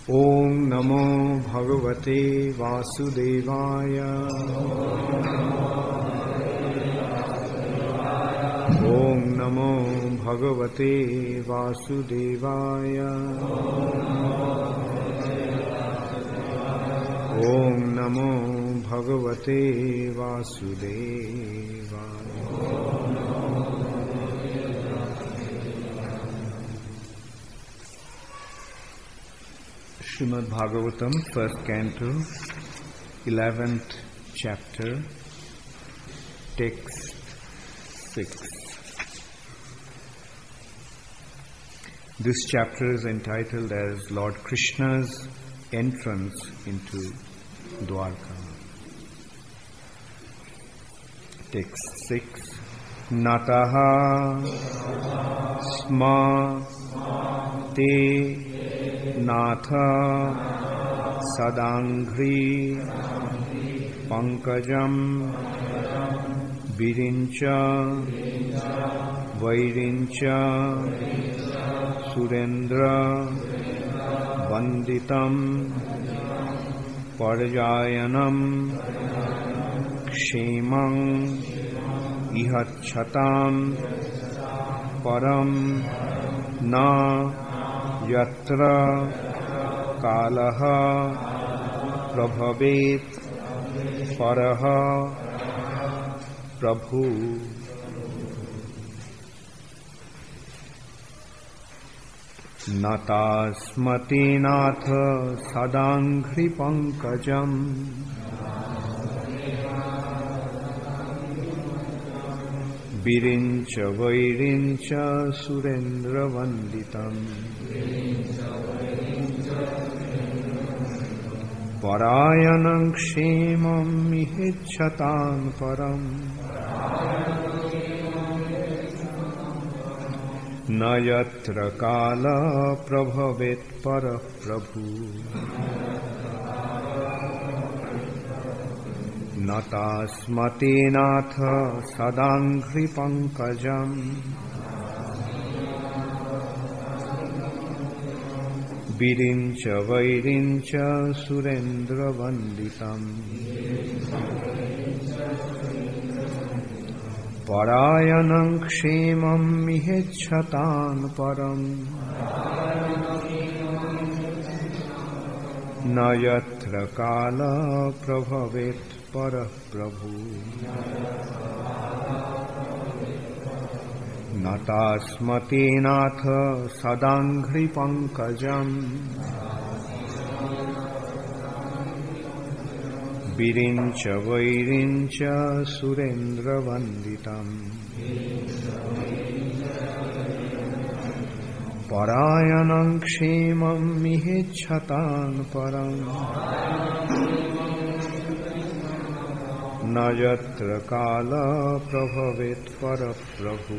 ओम नमो भगवते वासुदेवाय। ओम नमो भगवते वासुदेवाय। ओम नमो भगवते वासुदेवाय। Srimad Bhagavatam, first canto, 11th chapter, text 6. This chapter is entitled as Lord Krishna's entrance into Dwarka. Text 6. Nataha sma te Natha Sadangri Pankajam Virincha Vairincha Surendra Vanditam Parjayanam Kshemang Ihachatam Param Na Yatra Kalaha Prabhavet Paraha Prabhu. Natasmati Natha Sadangri Pankajam Virincha Vairincha Surendra Vanditam Parayanam Kshemam Mihicchatan Param Nayatra Kala Prabhavet Para Prabhu. Natasmati Natha Sadangri Pankajam Virincha Vairincha Surendra Vanditam Parayanam Kshemam Mihicchatan Param Nayatra Kala Prabhavet Para Prabhu. Natasmati Natha Sadangri Pankajam Virincha Vairincha Surendra Vanditam Parayanam Kshemam Mihicchatan Param Nayatra Kala Prabhavet Para Prabhu.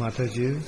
Mataji.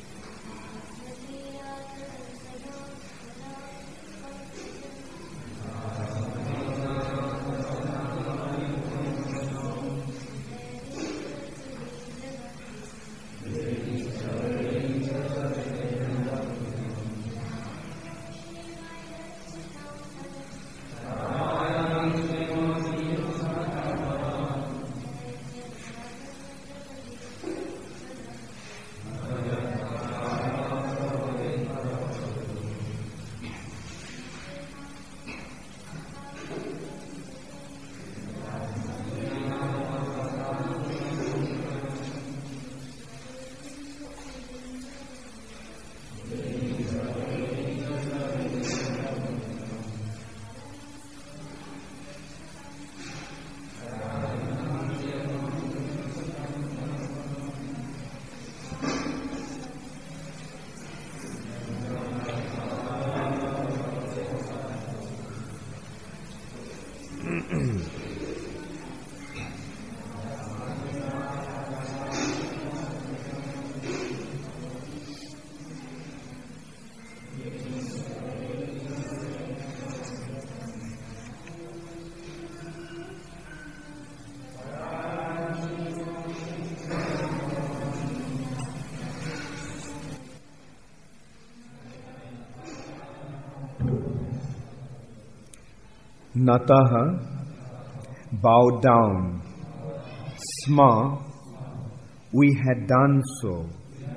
Nataha, bow down. Sma, we had done so.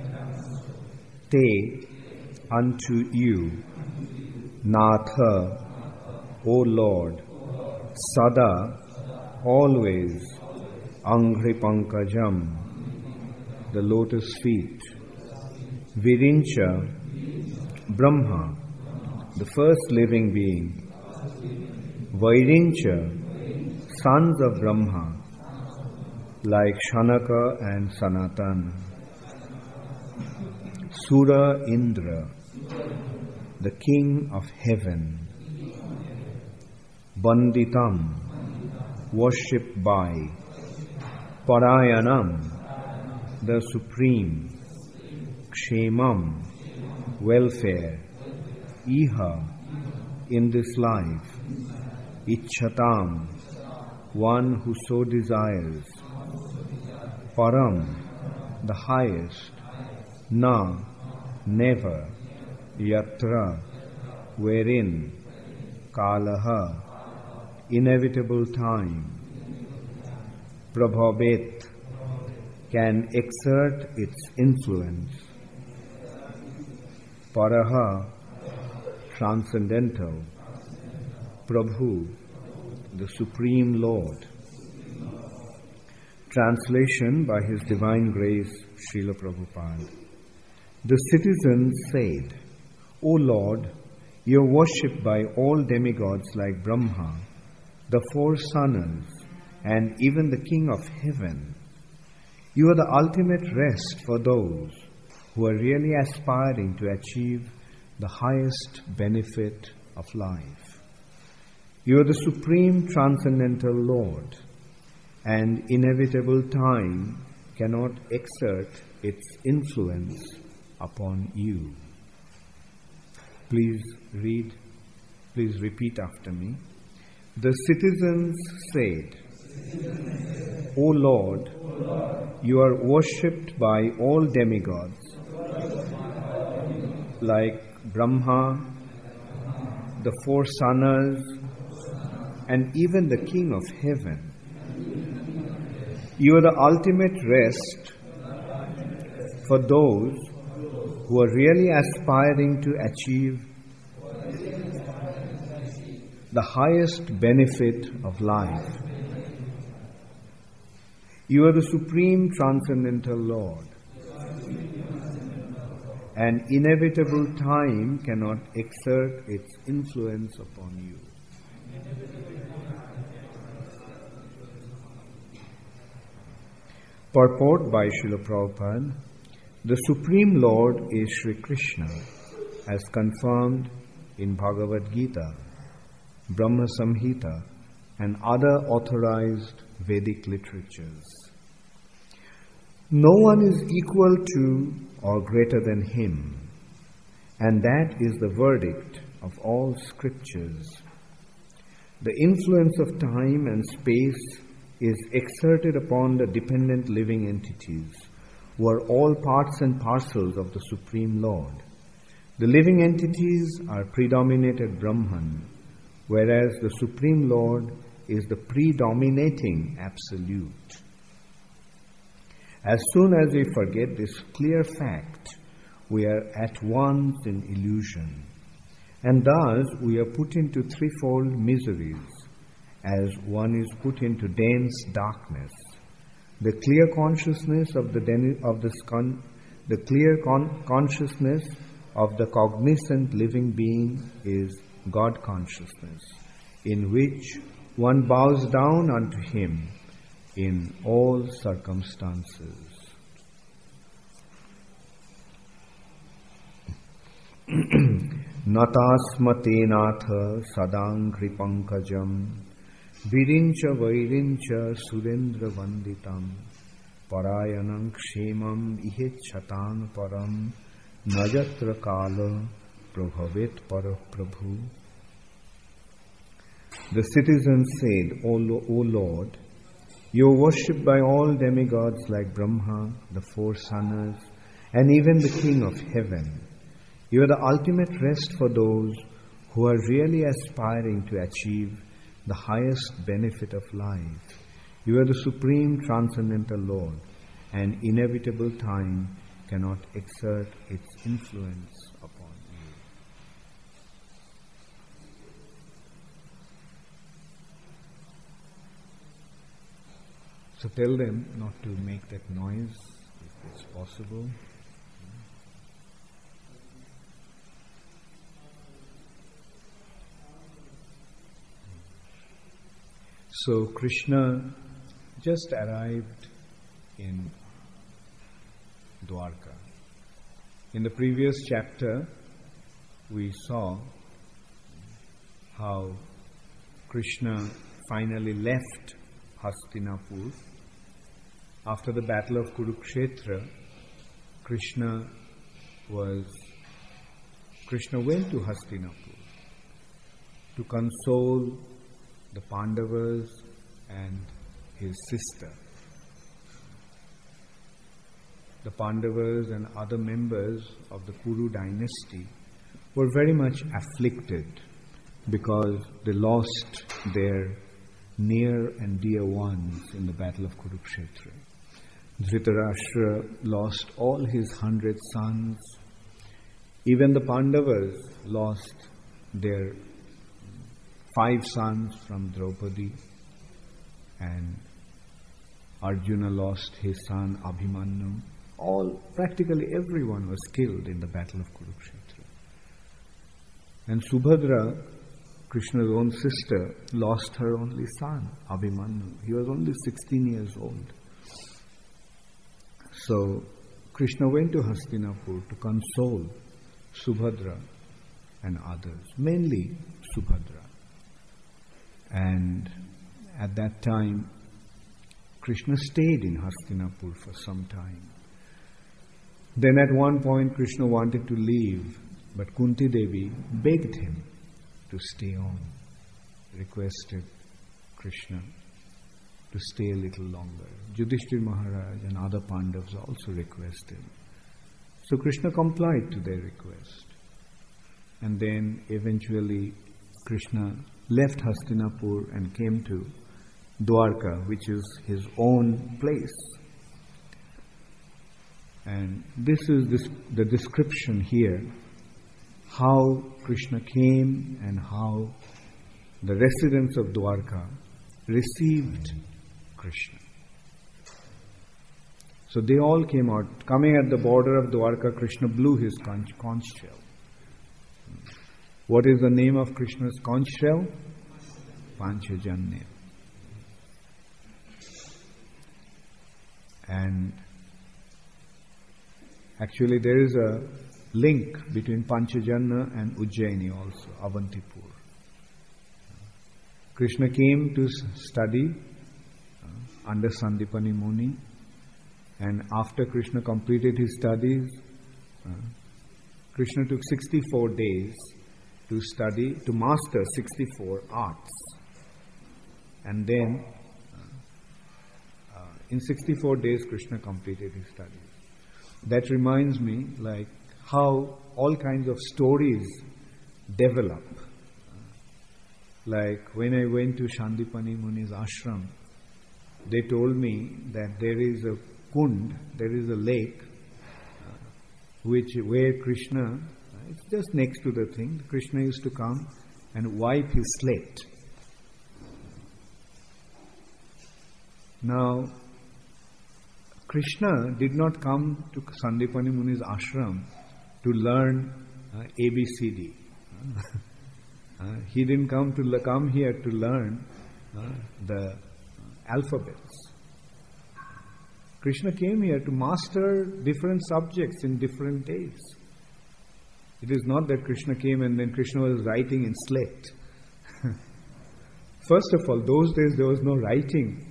Te, unto you. Natha, O Lord. Sada, always. Angri Pankajam, the lotus feet. Virincha, Brahma, the first living being. Vairincha, sons of Brahma, like Shanaka and Sanatana. Sura Indra, the king of heaven. Banditam, worshipped by. Parayanam, the supreme. Kshemam, welfare. Iha, in this life. Ichchatam, one who so desires. Param, the highest. Na, never. Yatra, wherein. Kalaha, inevitable time. Prabhavet, can exert its influence. Paraha, transcendental. Prabhu, the Supreme Lord. Translation by His Divine Grace, Srila Prabhupada. The citizens said, O Lord, you are worshipped by all demigods like Brahma, the four sanas, and even the King of Heaven. You are the ultimate rest for those who are really aspiring to achieve the highest benefit of life. You are the supreme transcendental Lord, and inevitable time cannot exert its influence upon you. Please repeat after me. The citizens said, O Lord, you are worshipped by all demigods, like Brahma, the four sanas, and even the King of Heaven. You are the ultimate rest for those who are really aspiring to achieve the highest benefit of life. You are the supreme transcendental Lord, and inevitable time cannot exert its influence upon you. Purport by Srila Prabhupada. The Supreme Lord is Sri Krishna, as confirmed in Bhagavad Gita, Brahma Samhita, and other authorized Vedic literatures. No one is equal to or greater than him, and that is the verdict of all scriptures. The influence of time and space is exerted upon the dependent living entities, who are all parts and parcels of the Supreme Lord. The living entities are predominated Brahman, whereas the Supreme Lord is the predominating Absolute. As soon as we forget this clear fact, we are at once in illusion, and thus we are put into threefold miseries, as one is put into dense darkness. The clear consciousness of consciousness of the cognizant living being is God consciousness, in which one bows down unto Him in all circumstances. Natasmate natha sadangri pankajam virincha vairincha surendra vanditam parayanam kshemam ihechatang param najatra kala prabhavet para prabhu. The citizens said, O Lord, you are worshipped by all demigods like Brahma, the four sunners, and even the King of Heaven. You are the ultimate rest for those who are really aspiring to achieve the highest benefit of life. You are the supreme transcendental Lord, and inevitable time cannot exert its influence upon you. So tell them not to make that noise if it's possible. So Krishna just arrived in Dwarka. In the previous chapter, we saw how Krishna finally left Hastinapur. After the battle of Kurukshetra, Krishna went to Hastinapur to console the Pandavas and his sister. The Pandavas and other members of the Kuru dynasty were very much afflicted because they lost their near and dear ones in the battle of Kurukshetra. Dhritarashtra lost all his 100 sons. Even the Pandavas lost their 5 sons from Draupadi, and Arjuna lost his son Abhimanyu. Practically everyone was killed in the battle of Kurukshetra. And Subhadra, Krishna's own sister, lost her only son, Abhimanyu. He was only 16 years old. So Krishna went to Hastinapur to console Subhadra and others, mainly Subhadra. And at that time, Krishna stayed in Hastinapur for some time. Then at one point, Krishna wanted to leave, but Kunti Devi begged him to stay on, requested Krishna to stay a little longer. Yudhishthira Maharaj and other Pandavas also requested. So Krishna complied to their request. And then eventually Krishna left Hastinapur and came to Dwarka, which is his own place. And this is the description here, how Krishna came and how the residents of Dwarka received Krishna. So they all came out. Coming at the border of Dwarka, Krishna blew his conch shell. What is the name of Krishna's conch shell? Panchajanya. And actually there is a link between Panchajanya and Ujjaini also, Avantipur. Krishna came to study under Sandipani Muni, And after Krishna completed his studies, Krishna took 64 days to study, to master 64 arts. And then, in 64 days, Krishna completed his studies. That reminds me, like, how all kinds of stories develop. Like, when I went to Shandipani Muni's ashram, they told me that there is a kund, there is a lake, where Krishna, it's just next to the thing, Krishna used to come and wipe his slate. Now, Krishna did not come to Sandipani Muni's ashram to learn ABCD. He didn't come here to learn the alphabets. Krishna came here to master different subjects in different days. It is not that Krishna came and then Krishna was writing in slate. First of all, those days there was no writing.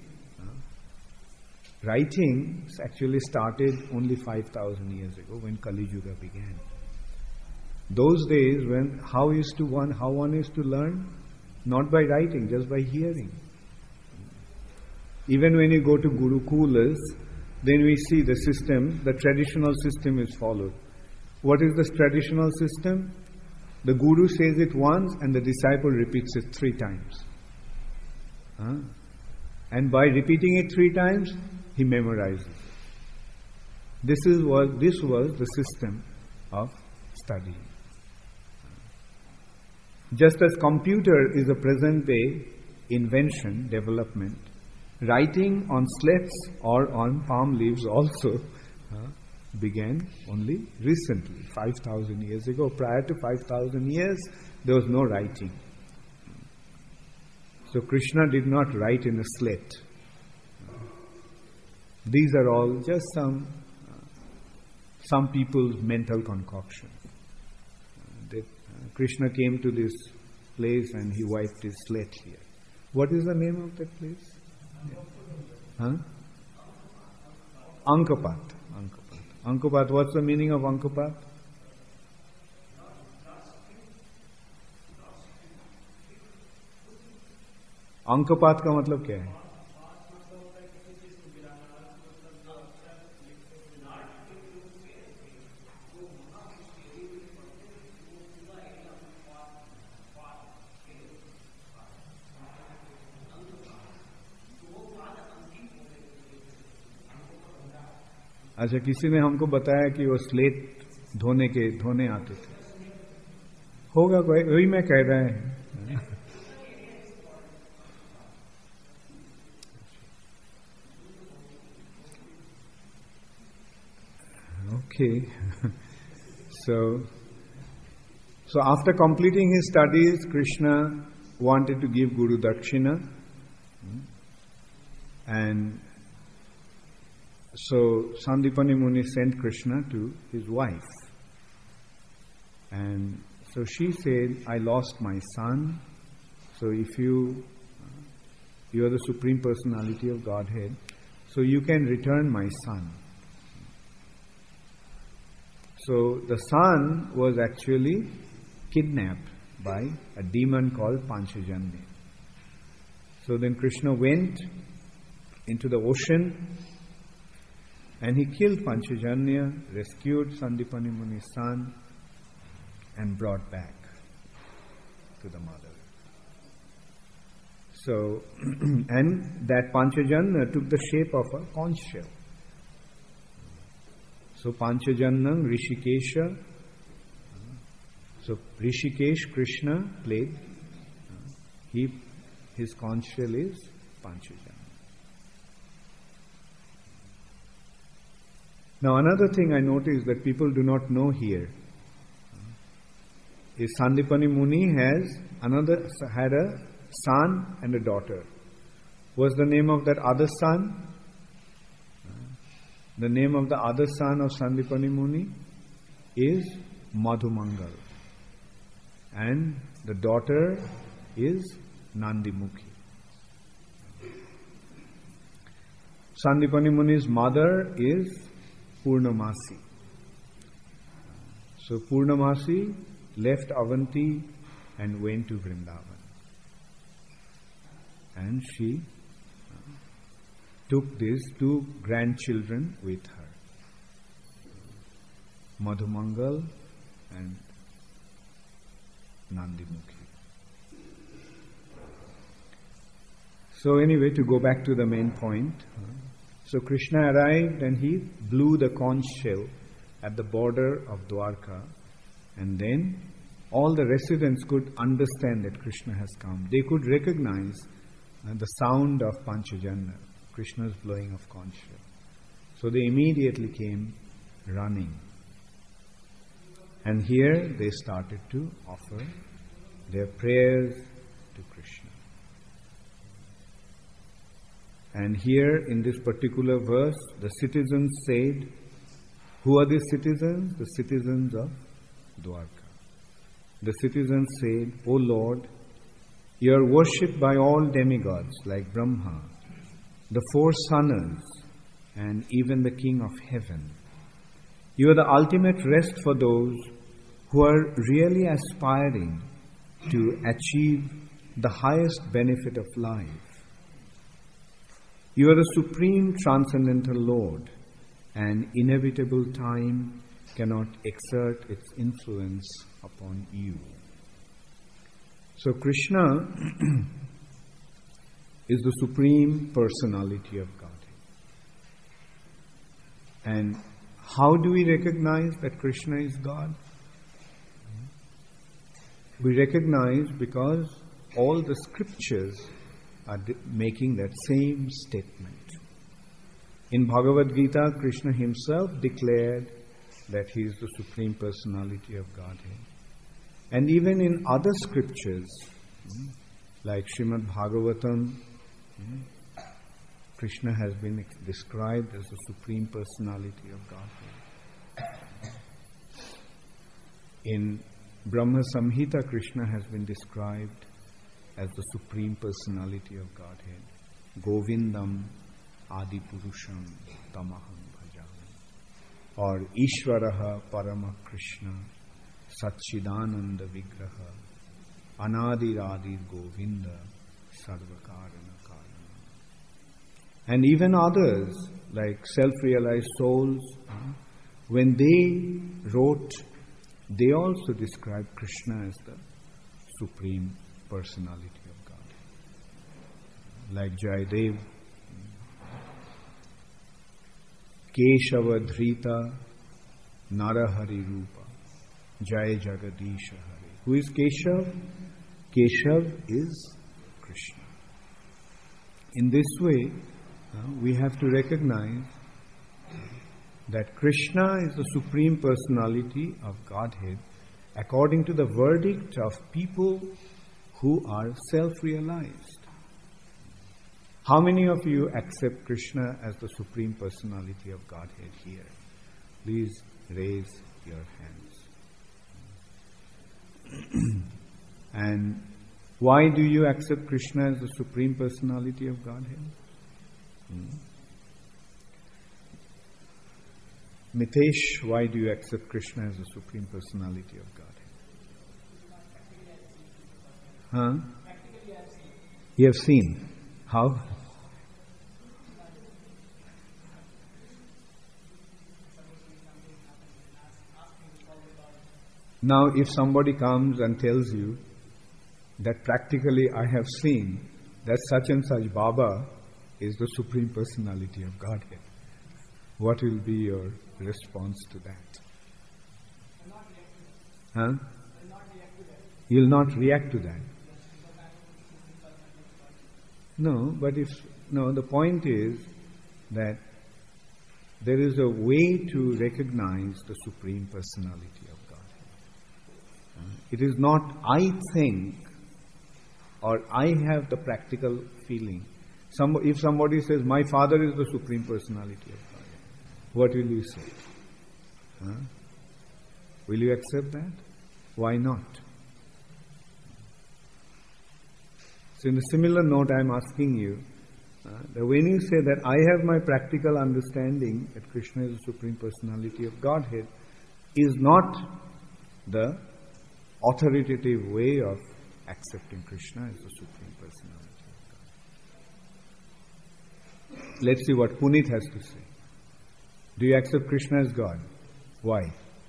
Writing actually started only 5,000 years ago when Kali Yuga began. Those days how one used to learn? Not by writing, just by hearing. Even when you go to Gurukulas, then we see the system, the traditional system is followed. What is the traditional system? The Guru says it once and the disciple repeats it 3 times. And by repeating it 3 times, he memorizes it. This was the system of studying. Just as computer is a present day invention, development, writing on slates or on palm leaves also began only recently, 5,000 years ago. Prior to 5,000 years, there was no writing. So Krishna did not write in a slate. These are all just some people's mental concoction. Krishna came to this place and he wiped his slate here. What is the name of that place? Ankapat. Ankapat. What's the meaning of Ankapat? Ankapat का मतलब क्या है? अच्छा, किसी ने हमको बताया कि वो स्लेट धोने आते थे. होगा कोई, वही मैं कह रहा है. Okay. So after completing his studies, Krishna wanted to give Guru Dakshina, and so Sandipani Muni sent Krishna to his wife. And so she said, I lost my son, so if you are the Supreme Personality of Godhead, so you can return my son. So the son was actually kidnapped by a demon called Panchajanya. So then Krishna went into the ocean and he killed Panchajanya, rescued Sandipani Muni's son, and brought back to the mother. So, and that Panchajanya took the shape of a conch shell. So Panchajanya, Rishikesha. So Rishikesh, Krishna played. His conch shell is Panchajanya. Now another thing I noticed that people do not know here is Sandipani Muni had a son and a daughter. What's the name of that other son? The name of the other son of Sandipani Muni is Madhumangal. And the daughter is Nandimukhi. Sandipani Muni's mother is Purnamasi. So Purnamasi left Avanti and went to Vrindavan. And she took these two grandchildren with her, Madhumangal and Nandimukhi. So anyway, to go back to the main point, so Krishna arrived and he blew the conch shell at the border of Dwarka, and then all the residents could understand that Krishna has come. They could recognize the sound of Panchajanya, Krishna's blowing of conch shell. So they immediately came running. And here they started to offer their prayers to Krishna. And here in this particular verse, the citizens said, who are these citizens? The citizens of Dwarka. The citizens said, O Lord, you are worshipped by all demigods like Brahma, the four sunners, and even the King of Heaven. You are the ultimate rest for those who are really aspiring to achieve the highest benefit of life. You are the supreme transcendental Lord, and inevitable time cannot exert its influence upon you. So Krishna is the supreme personality of Godhead. And how do we recognize that Krishna is God? We recognize because all the scriptures are making that same statement. In Bhagavad Gita, Krishna himself declared that he is the Supreme Personality of Godhead. And even in other scriptures, like Srimad Bhagavatam, Krishna has been described as the Supreme Personality of Godhead. In Brahma Samhita, Krishna has been described as the Supreme Personality of Godhead. Govindam Adi Purusham Tamaham Bhajami. Or Ishvaraha Parama Krishna Satchidananda Vigraha Anadiradir Govinda Sarvakarana Karana. And even others, like self-realized souls, when they wrote, they also described Krishna as the Supreme Personality of God. Like Jayadev, Keshava Dhrita Narahari Rupa Jaya Jagadisha Hari. Who is Keshav? Keshav is Krishna. In this way, we have to recognize that Krishna is the Supreme Personality of Godhead according to the verdict of people who are self-realized. How many of you accept Krishna as the Supreme Personality of Godhead here? Please raise your hands. And why do you accept Krishna as the Supreme Personality of Godhead? Mitesh, why do you accept Krishna as the Supreme Personality of Godhead? You have seen. How? Now, if somebody comes and tells you that practically I have seen that such and such Baba is the Supreme Personality of Godhead, what will be your response to that? You'll not react to that. No, but the point is that there is a way to recognize the Supreme Personality of God. It is not I think or I have the practical feeling. If somebody says, my father is the Supreme Personality of God, what will you say? Will you accept that? Why not? So in a similar note, I am asking you, That when you say that I have my practical understanding that Krishna is the Supreme Personality of Godhead, is not the authoritative way of accepting Krishna as the Supreme Personality of God. Let's see what Punit has to say. Do you accept Krishna as God? Why?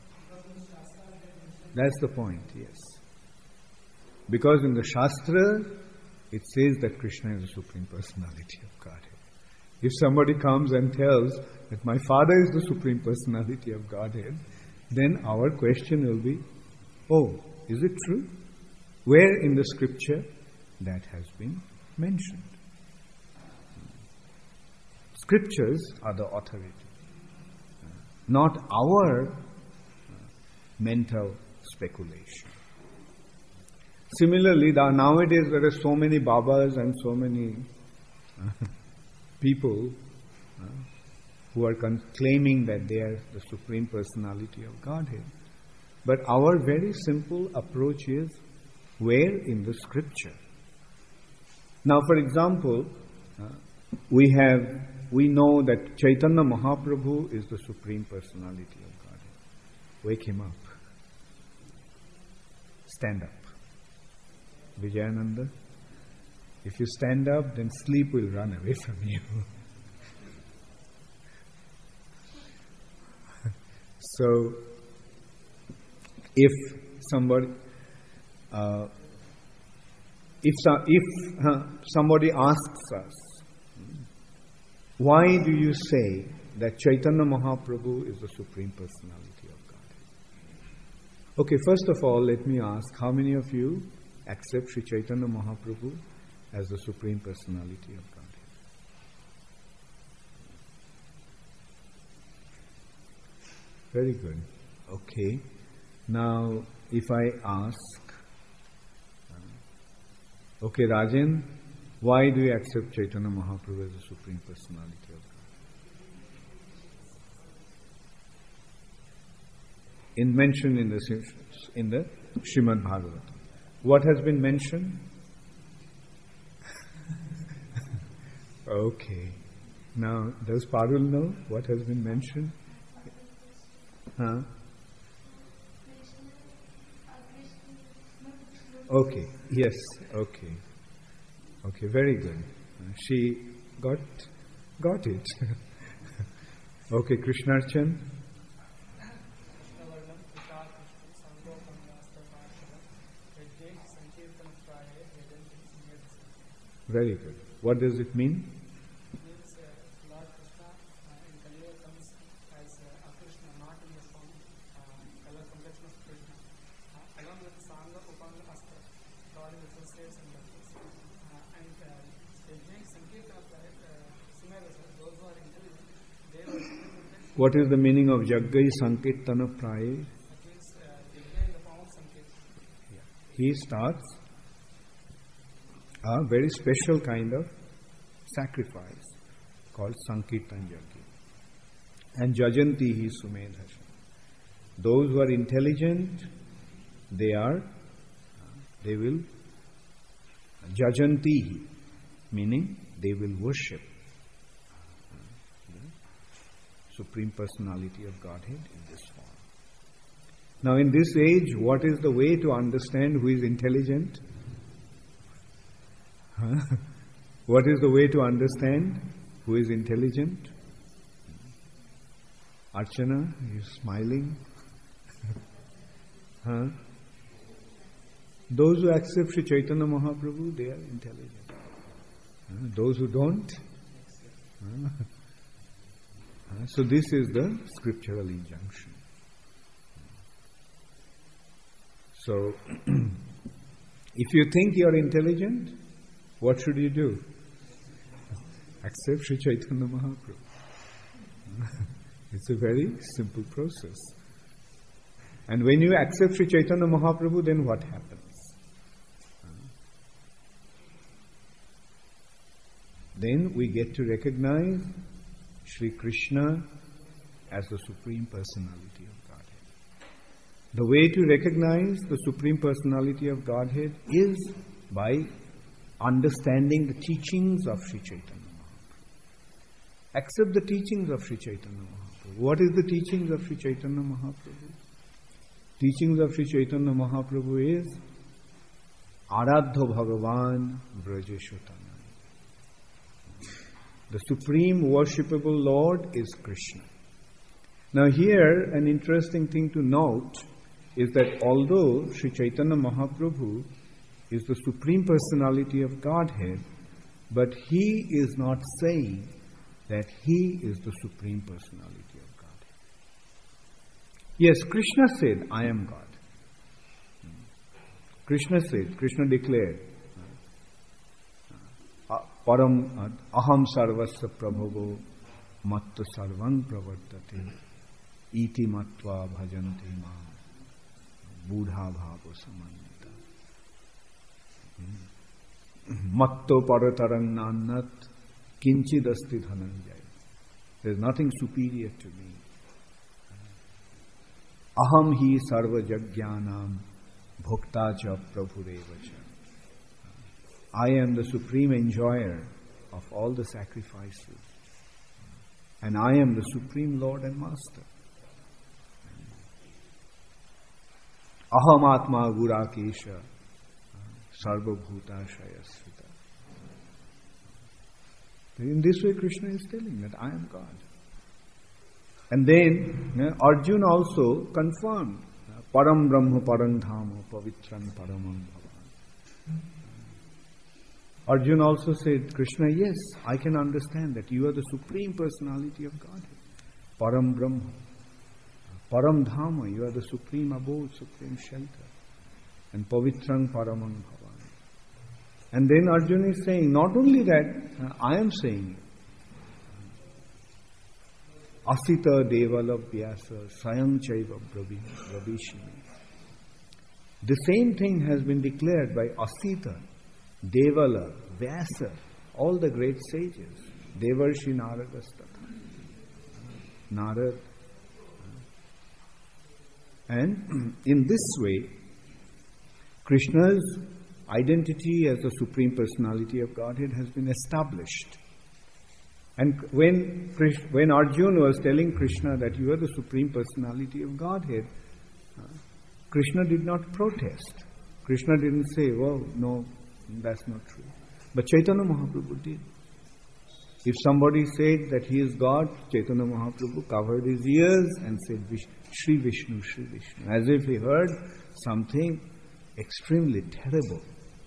That's the point, yes. Because in the Shastra, it says that Krishna is the Supreme Personality of Godhead. If somebody comes and tells that my Father is the Supreme Personality of Godhead, then our question will be, oh, is it true? Where in the scripture that has been mentioned? Scriptures are the authority, not our mental speculation. Similarly, nowadays there are so many Babas and so many people who are claiming that they are the Supreme Personality of Godhead. But our very simple approach is, where in the scripture? Now, for example, we know that Chaitanya Mahaprabhu is the Supreme Personality of Godhead. Wake him up. Stand up. Vijayananda, if you stand up, then sleep will run away from you. So, if somebody asks us, why do you say that Chaitanya Mahaprabhu is the Supreme Personality of Godhead? Okay, first of all, let me ask, how many of you accept Sri Chaitanya Mahaprabhu as the Supreme Personality of Godhead? Very good. Okay. Now, if I ask, okay, Rajan, why do you accept Chaitanya Mahaprabhu as the Supreme Personality of God? Mentioned in the Srimad Bhagavatam. What has been mentioned? Okay. Now, does Parul know what has been mentioned? Huh? Okay. Yes. Okay. Okay. Very good. She got it. Okay, Krishnarchan. Very good. What does it mean? It means Lord Krishna in Kaliya comes as Krishna, not in the form color complexion of Krishna. Along with Sangha, Upanga, Astra, God is associates and lefties. And Yajnik, Sankirtana, those who are intelligent, they were represented. What is the meaning of Jaggai Sankirtana Praye? It means Yajna in the form of Sankirtana. Yeah. He starts a very special kind of sacrifice called Sankirtan Yajna. And Jajanti hi Sumedhasha. Those who are intelligent, they will Jajanti hi, meaning they will worship the Supreme Personality of Godhead in this form. Now in this age, what is the way to understand who is intelligent? What is the way to understand who is intelligent? Archana, you smiling? Those who accept Sri Chaitanya Mahaprabhu, they are intelligent. Those who don't? So this is the scriptural injunction. So, if you think you are intelligent, what should you do? Accept Sri Chaitanya Mahaprabhu. It's a very simple process. And when you accept Sri Chaitanya Mahaprabhu, then what happens? Then we get to recognize Sri Krishna as the Supreme Personality of Godhead. The way to recognize the Supreme Personality of Godhead is by understanding the teachings of Sri Chaitanya Mahaprabhu. Accept the teachings of Sri Chaitanya Mahaprabhu. What is the teachings of Sri Chaitanya Mahaprabhu? Teachings of Sri Chaitanya Mahaprabhu is Aradha Bhagavan Vrajeshotana. The supreme worshipable Lord is Krishna. Now here, an interesting thing to note is that although Sri Chaitanya Mahaprabhu is the Supreme Personality of Godhead, but he is not saying that he is the Supreme Personality of Godhead. Yes, Krishna said, I am God. Krishna said, Krishna declared, Param aham sarvasya prabhavo matta sarvang pravartate iti matva bhajanti mam buddha bhava samannita. Matto paratarang nannat kinchidasti dhananjaya. There is nothing superior to me. Aham hi sarva jagyanam bhokta cha prabhureva cha. I am the supreme enjoyer of all the sacrifices. And I am the supreme Lord and Master. Aham atma gurakesha sarva bhuta shayasvita. In this way Krishna is telling that I am God. And then Arjuna also confirmed Param Brahma Param Dhama Pavitran Paramam Bhavan. Arjuna also said, Krishna, yes, I can understand that you are the Supreme Personality of Godhead. Param Brahma. Param Dhama, you are the Supreme Abode, Supreme Shelter. And Pavitran Paramam Bhavan. And then Arjuna is saying, not only that, I am saying it. Asita Devala Vyasa Sayam Chaiva Brabhishimi. The same thing has been declared by Asita, Devala, Vyasa, all the great sages. Devarshi Naradastata. Narad. And in this way, Krishna's identity as the Supreme Personality of Godhead has been established. And when Arjuna was telling Krishna that you are the Supreme Personality of Godhead, Krishna did not protest. Krishna didn't say, well, no, that's not true. But Chaitanya Mahaprabhu did. If somebody said that he is God, Chaitanya Mahaprabhu covered his ears and said, Shri Vishnu, Shri Vishnu, as if he heard something extremely terrible.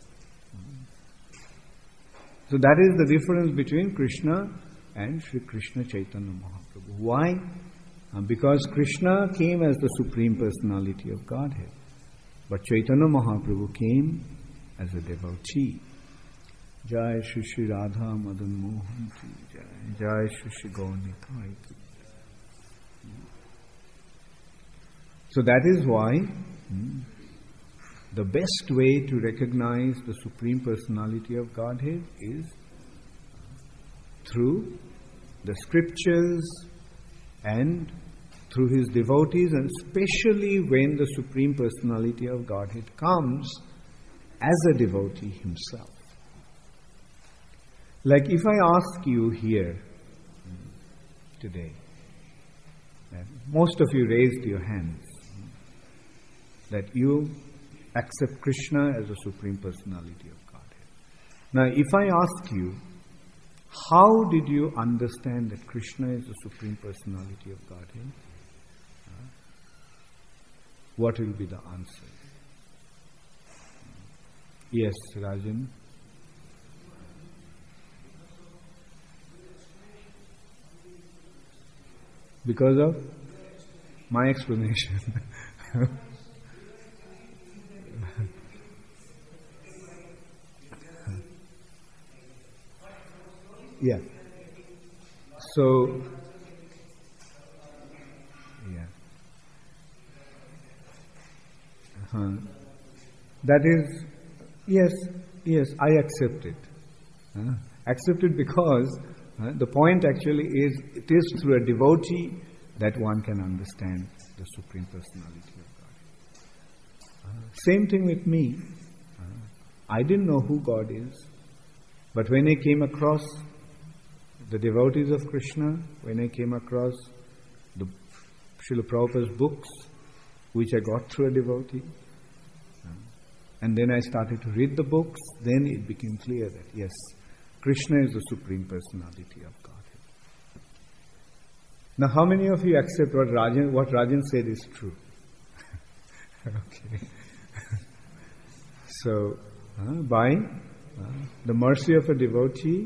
So that is the difference between Krishna and Sri Krishna Chaitanya Mahaprabhu. Why? Because Krishna came as the Supreme Personality of Godhead. But Chaitanya Mahaprabhu came as a devotee. Jai Shri Shri Radha Madan Mohan Ki Jai. Jai Shri Shri Gaurnitai Ki. So that is why the best way to recognize the Supreme Personality of Godhead is through the scriptures and through his devotees, and especially when the Supreme Personality of Godhead comes as a devotee himself. Like if I ask you here today, most of you raised your hands, that you accept Krishna as the Supreme Personality of Godhead. Now if I ask you, how did you understand that Krishna is the Supreme Personality of Godhead? What will be the answer? Yes, Rajan? Because of my explanation. Yeah. So, yeah. That is, yes, I accept it. Accept it because the point actually is, it is through a devotee that one can understand the Supreme Personality of God. Same thing with me. I didn't know who God is, but when I came across the devotees of Krishna, when I came across the Srila Prabhupada's books, which I got through a devotee, and then I started to read the books, then it became clear that yes, Krishna is the Supreme Personality of Godhead. Now, how many of you accept what Rajan said is true? Okay. So, by the mercy of a devotee,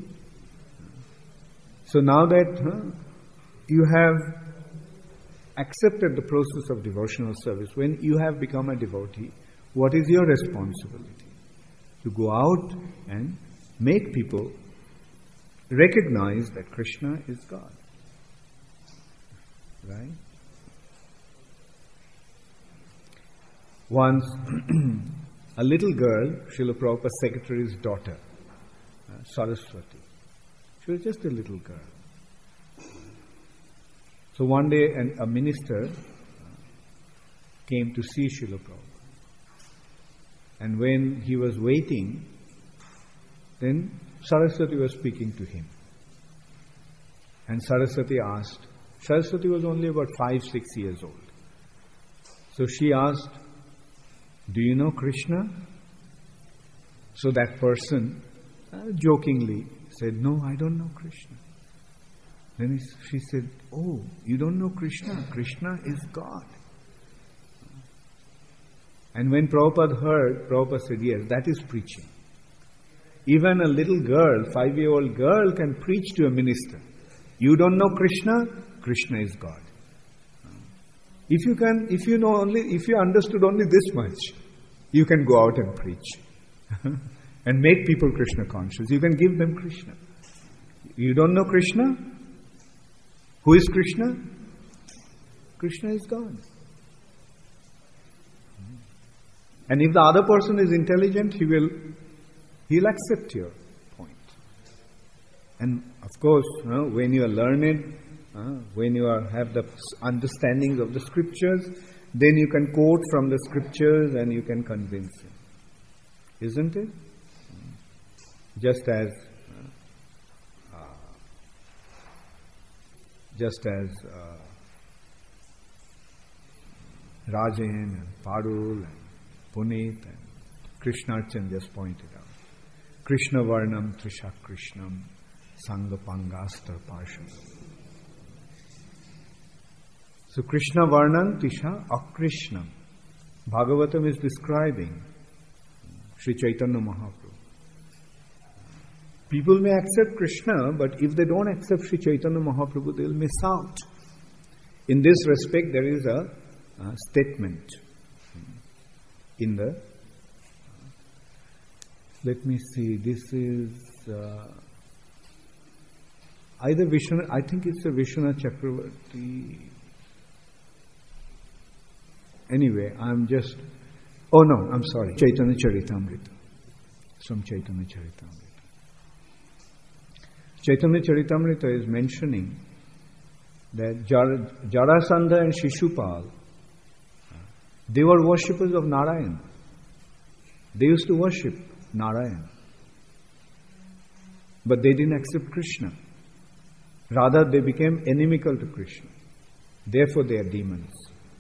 so now that you have accepted the process of devotional service, when you have become a devotee, what is your responsibility? To go out and make people recognize that Krishna is God. Right? Once, a little girl, Srila Prabhupada's secretary's daughter, Saraswati, she was just a little girl. So one day a minister came to see Srila Prabhupada. And when he was waiting, then Saraswati was speaking to him. And Saraswati was only about 5-6 years old. So she asked, "Do you know Krishna?" So that person jokingly said, "No, I don't know Krishna." Then she said, "Oh, you don't know Krishna? Krishna is God." And when Prabhupada heard, Prabhupada said, "Yes, that is preaching. Even a little girl, 5-year-old girl, can preach to a minister. You don't know Krishna? Krishna is God." If you understood only this much, you can go out and preach and make people Krishna conscious. You can give them Krishna. You don't know Krishna? Who is Krishna? Krishna is God. And if the other person is intelligent, he'll accept your point. And of course, when you are learned, when you have the understanding of the scriptures, then you can quote from the scriptures and you can convince him. Isn't it? Just as Rajan and Padul and Puneet and Krishnarchan just pointed out. Krishna Varnam Trisha Krishnam Sangha Pangastar Parsham. So Krishna Varnam Trisha Akrishnam. Bhagavatam is describing Sri Chaitanya Mahaprabhu. People may accept Krishna, but if they don't accept Sri Chaitanya Mahaprabhu, they'll miss out. In this respect, there is a statement in the... let me see, this is either Vishwanath, I think it's a Vishwanath Chakravarti. Anyway, I'm sorry, Chaitanya Charitamrita. It's from Chaitanya Charitamrita. Chaitanya Charitamrita is mentioning that Jarasandha and Shishupal, they were worshippers of Narayan. They used to worship Narayan. But they didn't accept Krishna. Rather, they became inimical to Krishna. Therefore, they are demons.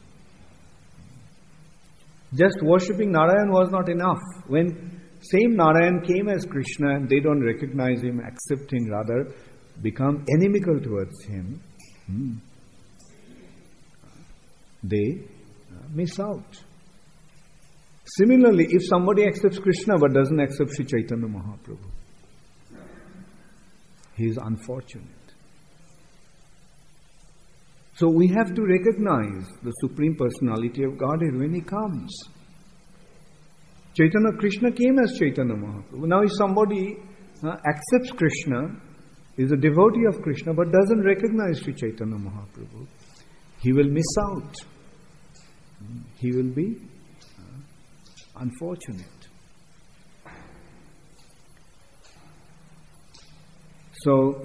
Just worshipping Narayan was not enough. When same Narayan came as Krishna and they don't recognize him, accept him, rather become inimical towards him, they miss out. Similarly, if somebody accepts Krishna but doesn't accept Sri Chaitanya Mahaprabhu, he is unfortunate. So we have to recognize the Supreme Personality of Godhead when He comes. Krishna came as Chaitanya Mahaprabhu. Now if somebody accepts Krishna, is a devotee of Krishna but doesn't recognize Sri Chaitanya Mahaprabhu, he will miss out. He will be unfortunate. So,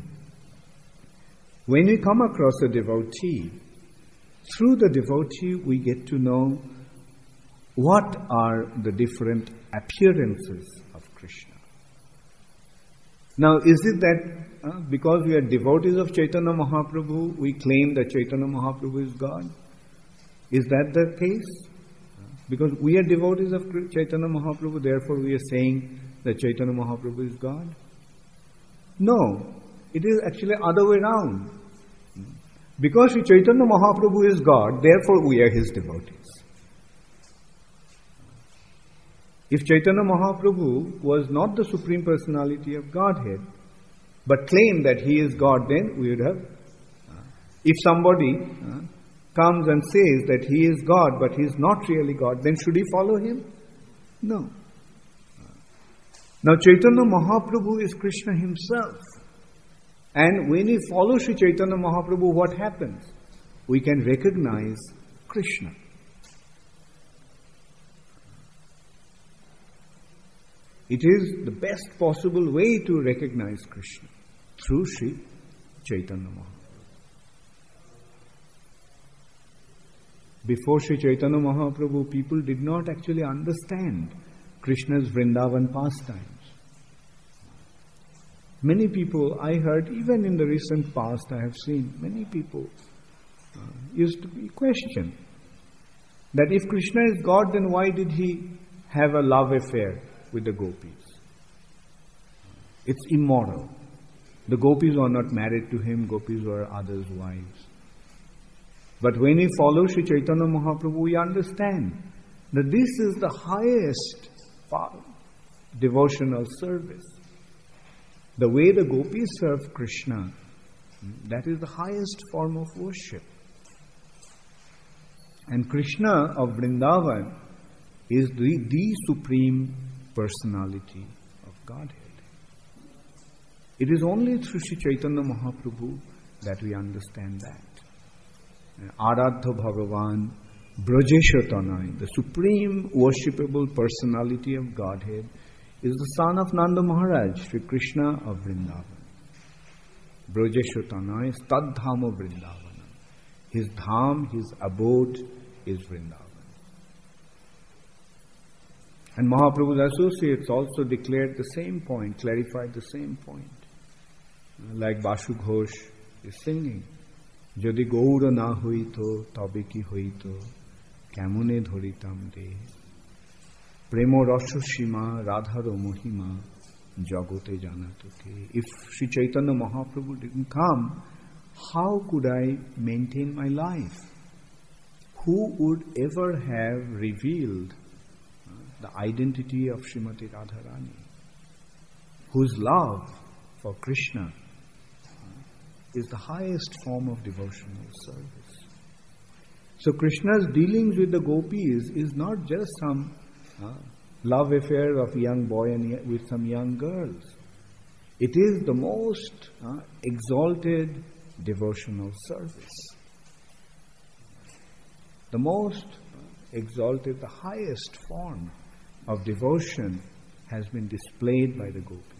when we come across a devotee, through the devotee we get to know what are the different appearances of Krishna. Now, is it that because we are devotees of Chaitanya Mahaprabhu, we claim that Chaitanya Mahaprabhu is God? Is that the case? Because we are devotees of Chaitanya Mahaprabhu, therefore we are saying that Chaitanya Mahaprabhu is God? No, it is actually other way around. Because Sri Chaitanya Mahaprabhu is God, therefore we are His devotees. If Chaitanya Mahaprabhu was not the Supreme Personality of Godhead, but claimed that He is God, then we would have... if somebody comes and says that He is God, but He is not really God, then should he follow Him? No. Now Chaitanya Mahaprabhu is Krishna Himself. And when we follow Sri Chaitanya Mahaprabhu, what happens? We can recognize Krishna. It is the best possible way to recognize Krishna, through Sri Chaitanya Mahaprabhu. Before Sri Chaitanya Mahaprabhu, people did not actually understand Krishna's Vrindavan pastimes. Many people, I heard, even in the recent past, I have seen many people used to be questioned that if Krishna is God, then why did He have a love affair with the gopis? It's immoral. The gopis were not married to Him, gopis were others' wives. But when we follow Sri Chaitanya Mahaprabhu, we understand that this is the highest devotional service. The way the gopis serve Krishna, that is the highest form of worship. And Krishna of Vrindavan is the Supreme Personality of Godhead. It is only through Sri Chaitanya Mahaprabhu that we understand that. Aradha Bhagavan, Brajeshatanai, the Supreme Worshipable Personality of Godhead, is the son of Nanda Maharaj, Sri Krishna of Vrindavan. Brajeshatanai, Stadhama Vrindavan. His dham, his abode is Vrindavan. And Mahaprabhu's associates also declared the same point, clarified the same point. Like Basu Ghosh is singing, Jodi Gaura na hoito, tabe ki hoito, kemone dhoritam de. Premo Rasha Shima, Radharo Mohima, Jagote Janatoke. If Sri Chaitanya Mahaprabhu didn't come, how could I maintain my life? Who would ever have revealed the identity of Srimati Radharani, whose love for Krishna is the highest form of devotional service? So Krishna's dealings with the gopis is not just some love affair of a young boy and with some young girls. It is the most exalted devotional service. The most exalted, the highest form of devotion has been displayed by the gopis.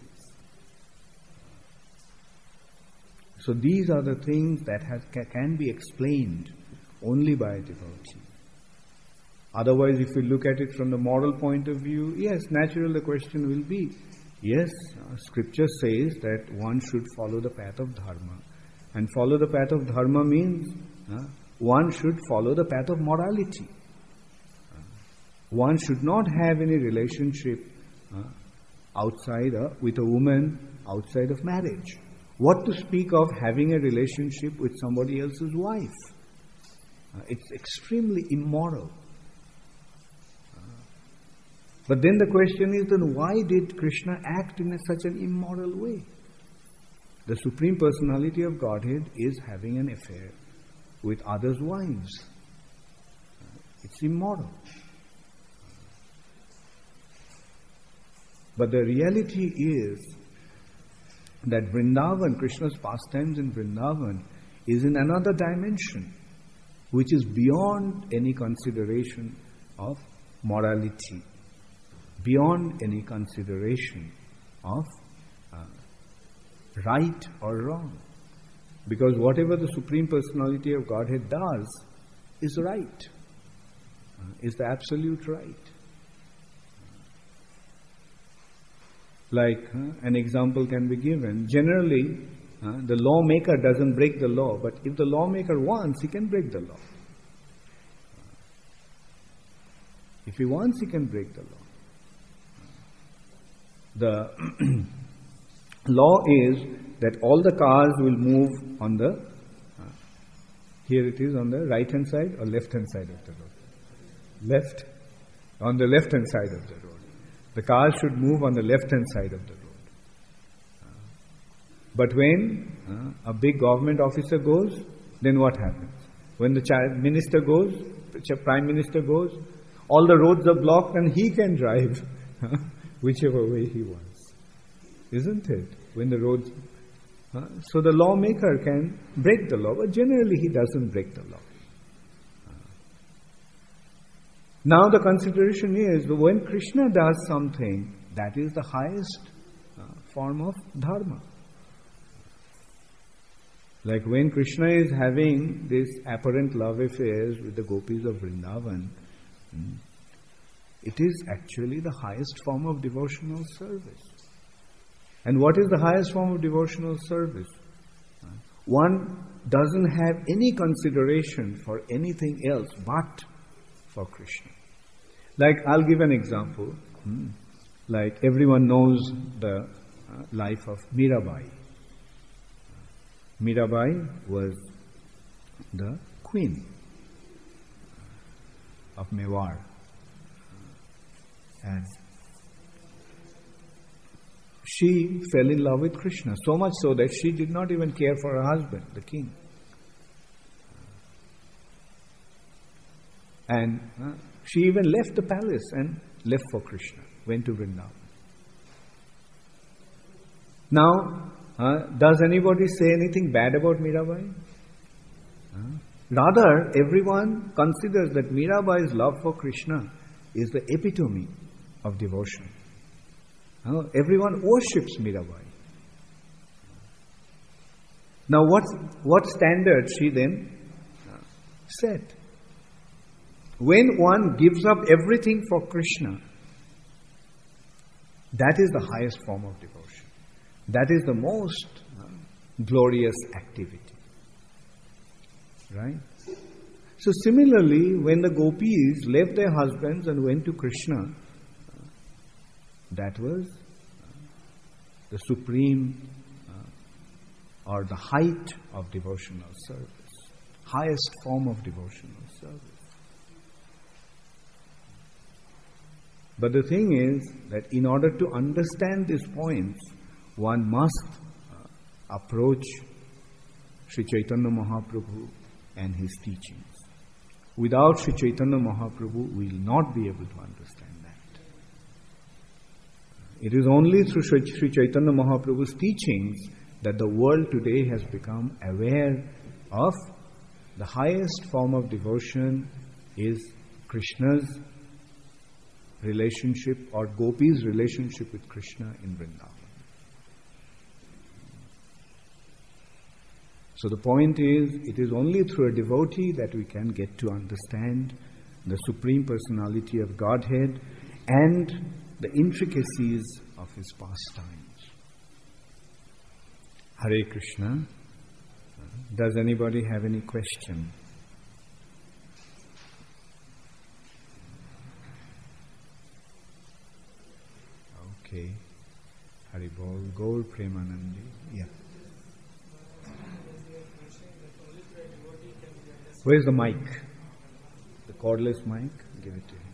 So these are the things that can be explained only by a devotee. Otherwise, if we look at it from the moral point of view, yes, naturally the question will be, yes, Scripture says that one should follow the path of dharma. And follow the path of dharma means one should follow the path of morality. One should not have any relationship outside with a woman outside of marriage. What to speak of having a relationship with somebody else's wife? It's extremely immoral. But then the question is, then why did Krishna act in such an immoral way? The Supreme Personality of Godhead is having an affair with others' wives. It's immoral. But the reality is that Vrindavan, Krishna's pastimes in Vrindavan, is in another dimension, which is beyond any consideration of morality, beyond any consideration of right or wrong. Because whatever the Supreme Personality of Godhead does is right, is the absolute right. Like an example can be given. Generally, the lawmaker doesn't break the law, but if the lawmaker wants, he can break the law. If he wants, he can break the law. The law is that all the cars will move on the, here it is on the right hand side or left hand side of the road? Left. On the left hand side of the road. The cars should move on the left hand side of the road. But when a big government officer goes, then what happens? When the minister goes, the prime minister goes, all the roads are blocked and he can drive whichever way he wants. Isn't it? When the roads... so the lawmaker can break the law, but generally he doesn't break the law. Now the consideration is, when Krishna does something, that is the highest form of dharma. Like when Krishna is having this apparent love affairs with the gopis of Vrindavan, it is actually the highest form of devotional service. And what is the highest form of devotional service? One doesn't have any consideration for anything else but for Krishna. Like, I'll give an example. Like, everyone knows the life of Mirabai. Mirabai was the queen of Mewar. And she fell in love with Krishna, so much so that she did not even care for her husband, the king. And she even left the palace and left for Krishna, went to Vrindavan. Now, does anybody say anything bad about Mirabai? Rather, everyone considers that Mirabai's love for Krishna is the epitome of devotion. Everyone worships Mirabai. Now, what standard she then set? When one gives up everything for Krishna, that is the highest form of devotion. That is the most glorious activity. Right? So similarly, when the gopis left their husbands and went to Krishna, that was the supreme or the height of devotional service, highest form of devotional service. But the thing is that in order to understand these points, one must approach Sri Chaitanya Mahaprabhu and his teachings. Without Sri Chaitanya Mahaprabhu, we will not be able to understand that. It is only through Sri Chaitanya Mahaprabhu's teachings that the world today has become aware of the highest form of devotion is Krishna's relationship or Gopi's relationship with Krishna in Vrindavan. So the point is, it is only through a devotee that we can get to understand the Supreme Personality of Godhead and the intricacies of His pastimes. Hare Krishna. Does anybody have any question? Okay. Hari Bol. Gaur Premanandi. Yeah. Where's the mic? The cordless mic? Give it to him.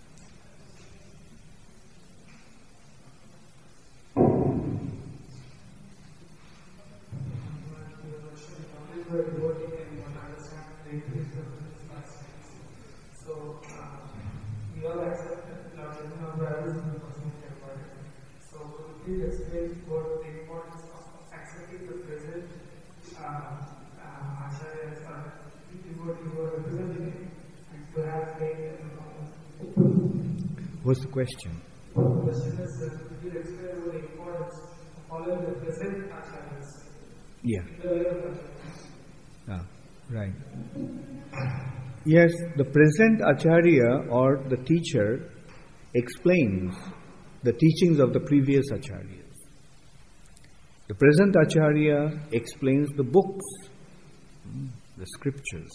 So, we all accept Lord Chaitanya as the personal temporary. So, could you please explain what the importance of accepting the present acharyas or devotee who are representing it and to have faith and What's the question? The question is, could you explain what the importance of following the present acharyas? Yeah. In the way of acharyas. Right. Yes, the present acharya or the teacher explains the teachings of the previous acharyas. The present acharya explains the books, the scriptures.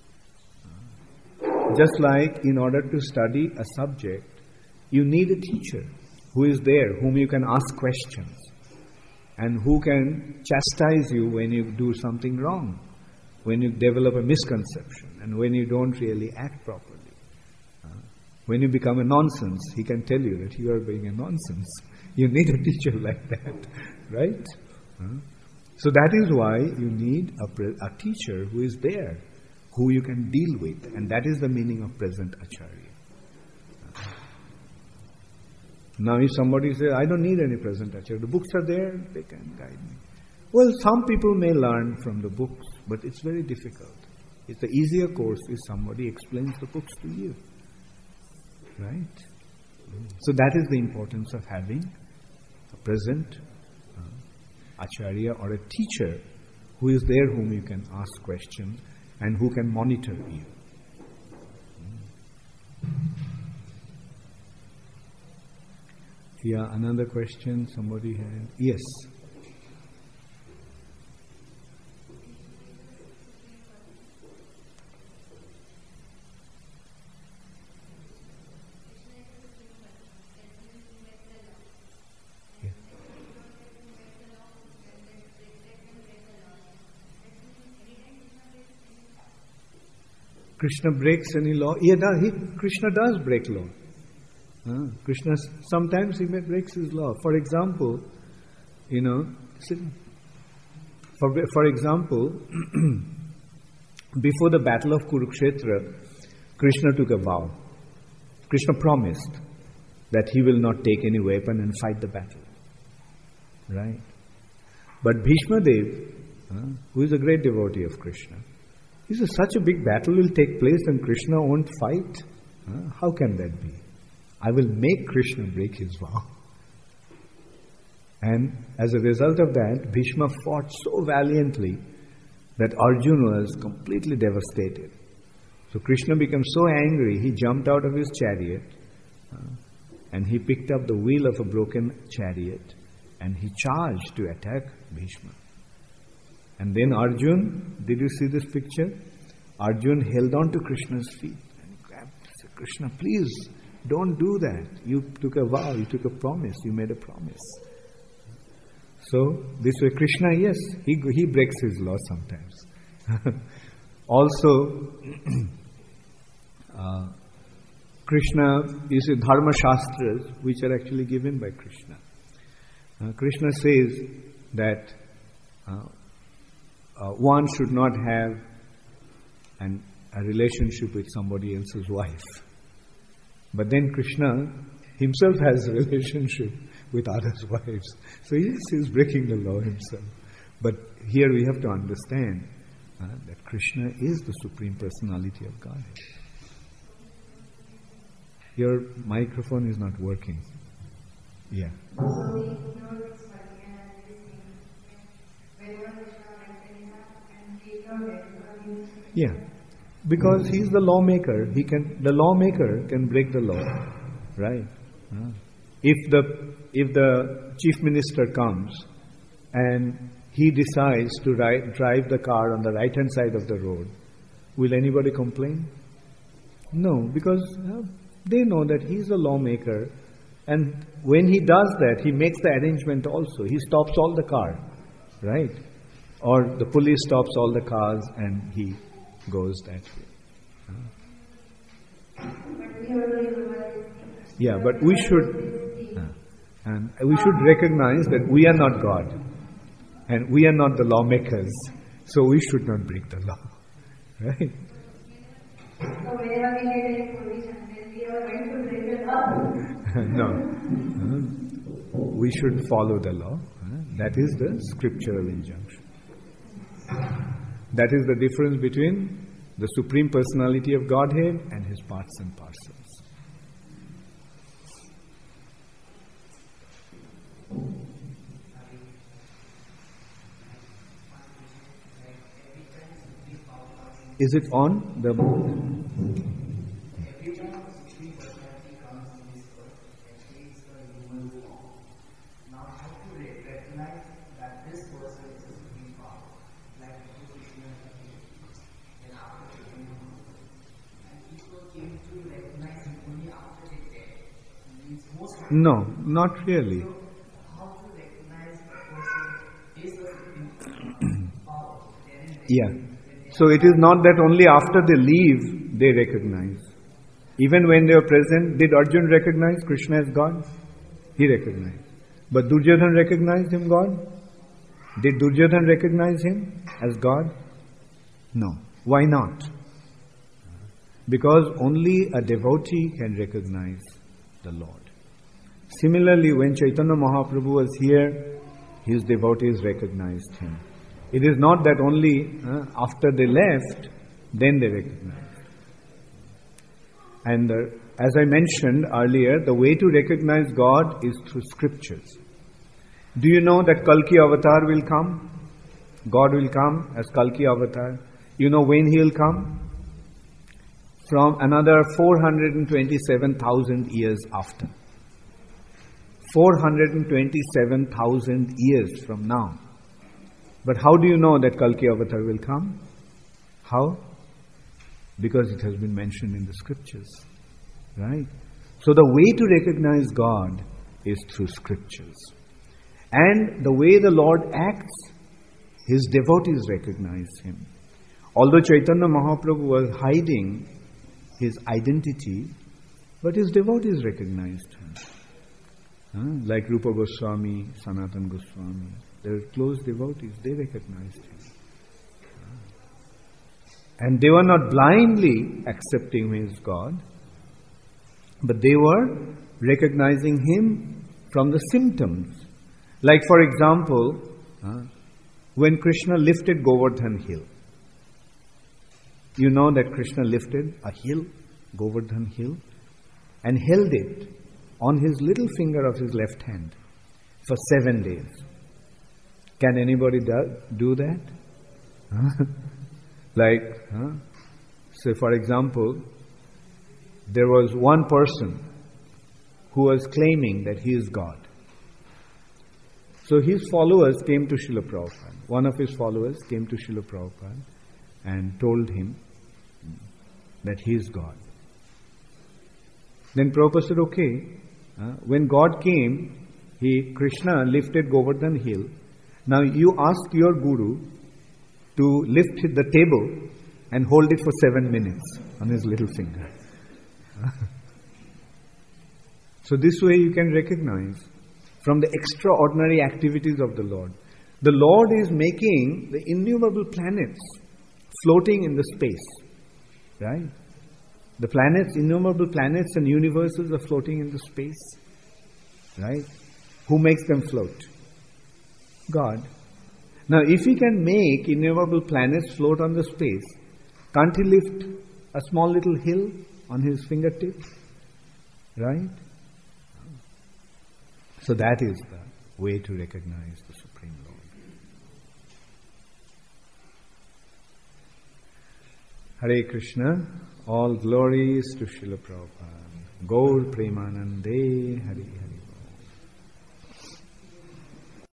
Just like in order to study a subject, you need a teacher who is there, whom you can ask questions, and who can chastise you when you do something wrong, when you develop a misconception, and when you don't really act properly. When you become a nonsense, he can tell you that you are being a nonsense. You need a teacher like that, right? So that is why you need a teacher who is there, who you can deal with, and that is the meaning of present acharya. Now if somebody says, I don't need any present acharya, the books are there, they can guide me. Well, some people may learn from the books, but it's very difficult. It's the easier course if somebody explains the books to you. Right? So that is the importance of having a present acharya or a teacher who is there, whom you can ask questions and who can monitor you. Yeah, another question somebody had. Yes. Krishna breaks any law? Yeah, Krishna does break law. Krishna, sometimes he breaks his law. For example, for example, before the battle of Kurukshetra, Krishna took a vow. Krishna promised that he will not take any weapon and fight the battle. Right? But Bhishma Dev, who is a great devotee of Krishna, he says, such a big battle will take place and Krishna won't fight? How can that be? I will make Krishna break his vow. And as a result of that, Bhishma fought so valiantly that Arjuna was completely devastated. So Krishna became so angry, he jumped out of his chariot and he picked up the wheel of a broken chariot and he charged to attack Bhishma. And then Arjun, did you see this picture? Arjun held on to Krishna's feet and grabbed, said, Krishna, please don't do that. You took a vow, you took a promise, you made a promise. So, this way Krishna, yes, he breaks his law sometimes. Also, Krishna, you see, Dharma Shastras, which are actually given by Krishna. Krishna says that one should not have a relationship with somebody else's wife. But then Krishna himself has a relationship with others' wives. So yes, he's breaking the law himself. But here we have to understand that Krishna is the Supreme Personality of Godhead. Your microphone is not working. Yeah. Yeah, because he's the lawmaker. The lawmaker can break the law, right? If the chief minister comes and he decides to drive the car on the right-hand side of the road, will anybody complain? No, because they know that he's a lawmaker, and when he does that, he makes the arrangement also. He stops all the car, right? Or the police stops all the cars and he goes that way. Yeah, but we should recognize that we are not God and we are not the lawmakers, so we should not break the law, right? So whenever we get in position, then we are going to break the law. No, we should follow the law. That is the scriptural injunction. That is the difference between the Supreme Personality of Godhead and His parts and parcels. Is it on? The every time the Supreme Personality comes in this world, actually it's the human No, not really. Yeah. So it is not that only after they leave they recognize. Even when they are present, did Arjun recognize Krishna as God? He recognized. But Duryodhana recognized him God? Did Duryodhana recognize him as God? No. Why not? Because only a devotee can recognize the Lord. Similarly, when Chaitanya Mahaprabhu was here, his devotees recognized him. It is not that only after they left, then they recognized. And as I mentioned earlier, the way to recognize God is through scriptures. Do you know that Kalki Avatar will come? God will come as Kalki Avatar. You know when He will come? From another 427,000 years after. 427,000 years from now. But how do you know that Kalki Avatar will come? How? Because it has been mentioned in the scriptures. Right? So the way to recognize God is through scriptures. And the way the Lord acts, His devotees recognize Him. Although Chaitanya Mahaprabhu was hiding His identity, but His devotees recognized Him. Like Rupa Goswami, Sanatana Goswami, their close devotees, they recognized Him. And they were not blindly accepting Him as God, but they were recognizing Him from the symptoms. Like for example, when Krishna lifted Govardhan hill. You know that Krishna lifted a hill, Govardhan hill, and held it on his little finger of his left hand for 7 days. Can anybody do that? Say for example, there was one person who was claiming that he is God. So his followers came to Srila Prabhupada. One of his followers came to Srila Prabhupada and told him that he is God. Then Prabhupada said, okay, when God came, Krishna lifted Govardhan hill. Now you ask your guru to lift the table and hold it for 7 minutes on his little finger. So this way you can recognize from the extraordinary activities of the Lord. The Lord is making the innumerable planets floating in the space. Right? The planets, innumerable planets and universes are floating in the space. Right? Who makes them float? God. Now if He can make innumerable planets float on the space, can't He lift a small little hill on His fingertips? Right? So that is the way to recognize the Supreme Lord. Hare Krishna, all glories to Srila Prabhupada. Gaur Premanande, Hare Hare.